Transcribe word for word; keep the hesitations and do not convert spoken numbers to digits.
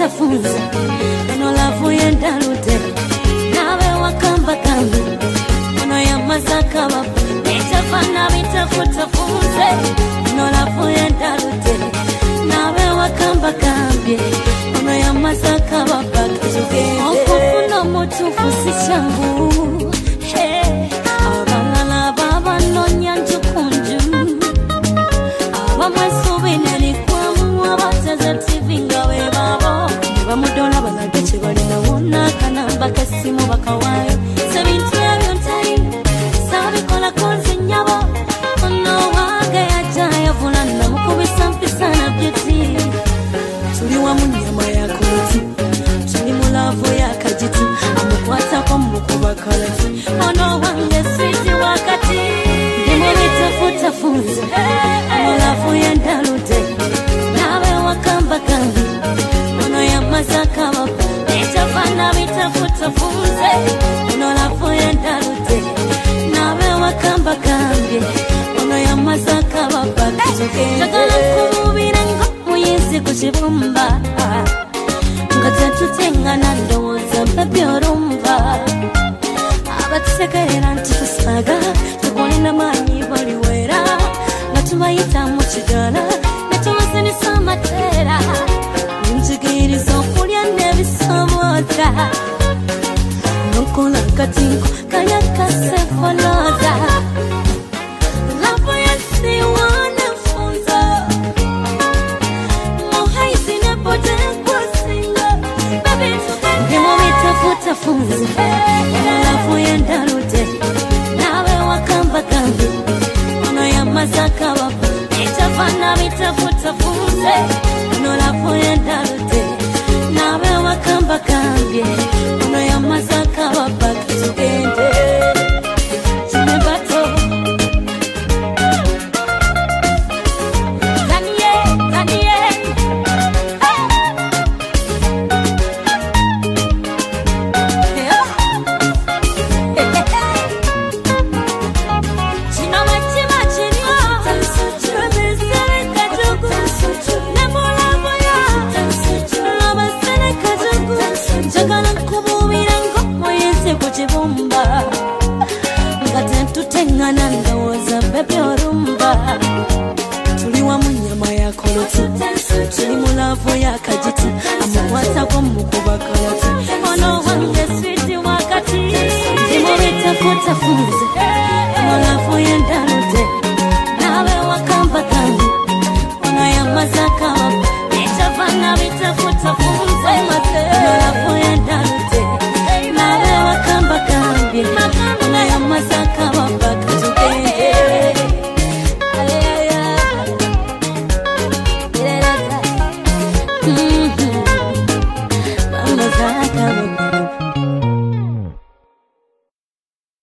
bitafuta funza ono lavu yenda lute nawe wakamba kambi ono ya masaka wapu nitafana bitafuta funza ono lavu yenda lute nawe wakamba kambi ono ya masaka wapu okufuna mutufu si changu hey abangala baba nonya njukunju abamasubi ni kwa abazaza T V ngawe babo bamudola balagache bali na wona kanamba kasimu bakawayo sebintu ebyo time sabi kola konse nyabo ono wange ajaya vulana mukubisa mpisa na beauty tuli wa munyama yako tuli mulavu yakajiti amukwata kwa mukuba kalati ono wange sweet wakati ndimo bitafuta funza mulavu yenda lute nawe wakamba kambi ono ya masaka wapu nitafana bitafuta funza ono lavu yenda lute nawe wakamba kambi ono ya masaka wapu chakala kumubira ngo muyezi kuchibumba ngata tutengana ndoza pepe orumba abatsekerera ntusaga tukolina manyi baliwera natubayita mu kigala natumasini samatera njigiriza okulya nebisomoza nokola katinko kaya kasefoloza lavu yasiwana funza mohaisi nepote bitafuta funza alafu yenda lute nawe wakamba kambi ono ya masaka wapu nitafana bitafuta funza alafu yenda lute nawe wakamba kambi ono ya masaka wapu kitugende chimebato Kanye Kanye kuchibumba ngate tutengana ndawoza pepe orumba tuliwa munyama ya koloti tuli mulavu ya kajiti amukwata kwa mukuba kalati ono wange sweet wakati ndimo bitafuta funza mulavu yenda